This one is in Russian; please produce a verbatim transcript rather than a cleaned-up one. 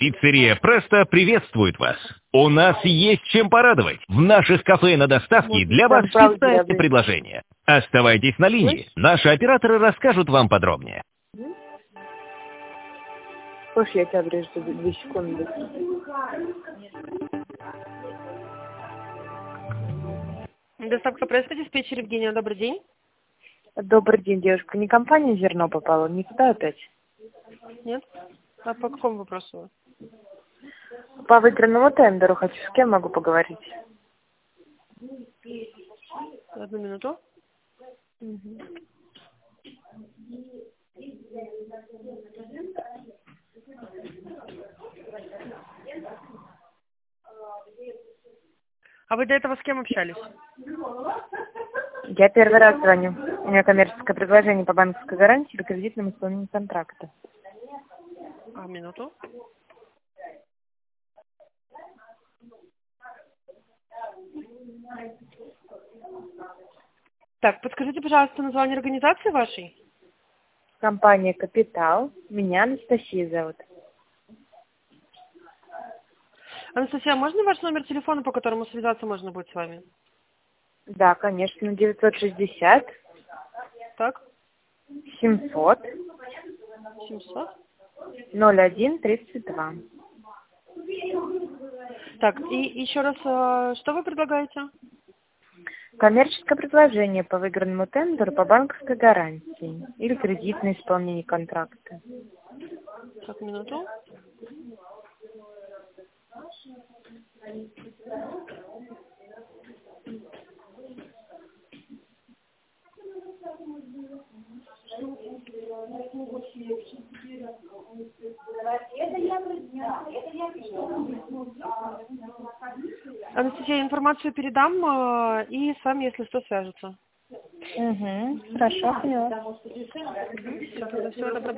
Пиццерия Престо приветствует вас. У нас есть чем порадовать. В наших кафе на доставке для вас специальное предложение. Оставайтесь на линии. Наши операторы расскажут вам подробнее. Слушай, я тебя обрежу две секунды. Доставка Престо, диспетчер Евгения, добрый день. Добрый день, девушка. Не компания «Зерно» попала? Не туда опять? Нет? А по какому вопросу? По выигранному тендеру хочу. С кем могу поговорить? Одну минуту. Угу. А вы до этого с кем общались? Я первый раз звоню. У меня коммерческое предложение по банковской гарантии или кредитному исполнению контракта. А, минуту. Так, подскажите, пожалуйста, название организации вашей? Компания «Капитал». Меня Анастасия зовут. Анастасия, можно ваш номер телефона, по которому связаться можно будет с вами? Да, конечно, девятьсот шестьдесят. Так. семьсот. семьсот. ноль один тридцать два. Так, и еще раз, что вы предлагаете? Коммерческое предложение по выигранному тендеру по банковской гарантии или кредитное исполнение контракта. Так, минуту. Анастасия, информацию передам, и с вами, если что, свяжутся. Угу, хорошо, поняла. Угу. Все, тогда всего доброго.